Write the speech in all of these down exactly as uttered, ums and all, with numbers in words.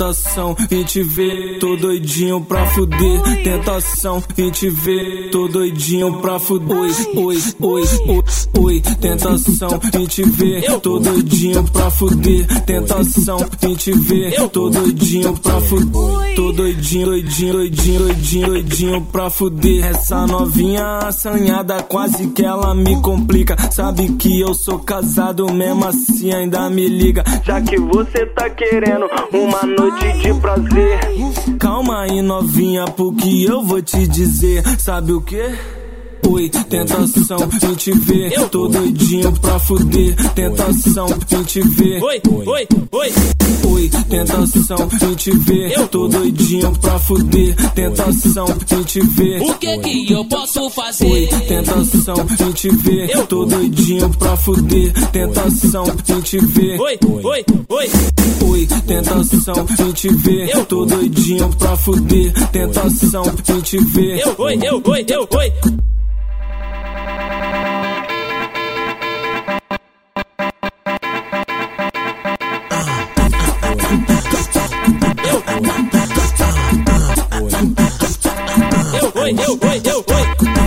tentação, vim te ver, tô doidinho pra fuder. Tentação, vim te ver, tô doidinho pra fuder. Oi, oi, oi, oi, oi. Tentação, vim te ver, tô doidinho pra fuder. Tentação, vim te ver, tô doidinho pra fuder. Tô doidinho, doidinho, doidinho, doidinho, doidinho pra fuder. Essa novinha assanhada, quase que ela me complica. Sabe que eu sou casado, mesmo assim ainda me liga. Já que você tá querendo uma noite de prazer, calma aí novinha, porque eu vou te dizer. Sabe o que? Oi, tentação, vim te ver, tô doidinho pra fuder. Tentação, vim te ver. Oi, oi, oi. Oi, tentação, vim te ver, tô doidinho pra fuder. Tentação, vim te ver. O que que eu posso fazer? Oi, tentação, vim te ver, tô doidinho pra fuder. Tentação, vim te ver. Oi, oi, oi. Oi, tentação, vim te ver, tô doidinho pra fuder. Tentação, vim te ver. Eu, oi, eu, oi, eu, oi. Eu, oi, eu, oi, eu, oi.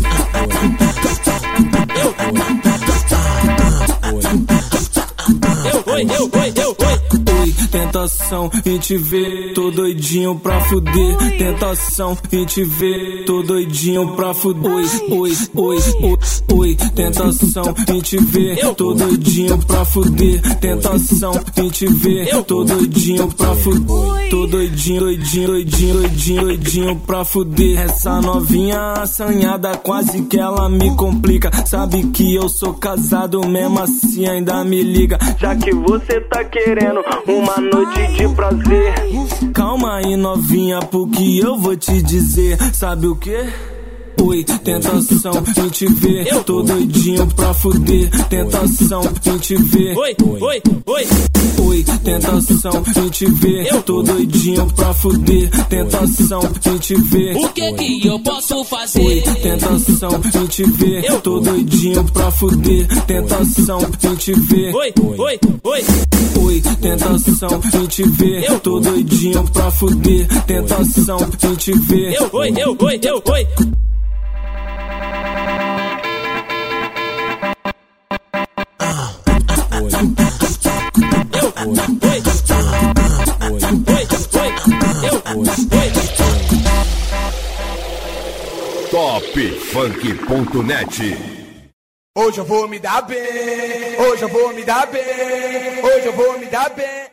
Eu, oi, eu, oi, eu, oi. Oi, tentação, vim te ver, tô doidinho pra fuder. Tentação, vim te ver, tô doidinho pra fuder. Oi, oi, oi, oi, oi. Tentação, vim te ver, tô doidinho pra fuder. Tentação, vim te ver, tô doidinho pra fuder. Tô doidinho, doidinho, doidinho, doidinho, doidinho pra fuder. Essa novinha assanhada, quase que ela me complica. Sabe que eu sou casado, mesmo assim ainda me liga. Já que você tá querendo uma noite de prazer, calma aí novinha, porque eu vou te dizer. Sabe o que? Oi, tentação, vim te ver, tô doidinho pra fuder. Tentação, vim te ver. Oi, oi, oi. Oi, tentação, vim te ver, tô doidinho pra fuder. Tentação, vim te ver. O que que eu posso fazer? Oi, tentação, vim te ver, tô doidinho pra fuder. Tentação, vim te ver. Oi, oi, oi. Oi, tentação, vim te ver, tô doidinho pra fuder. Tentação, vim te ver. Eu, oi, eu, oi, eu, oi. top funk ponto net. Hoje eu vou me dar bem, hoje eu vou me dar bem, hoje eu vou me dar bem.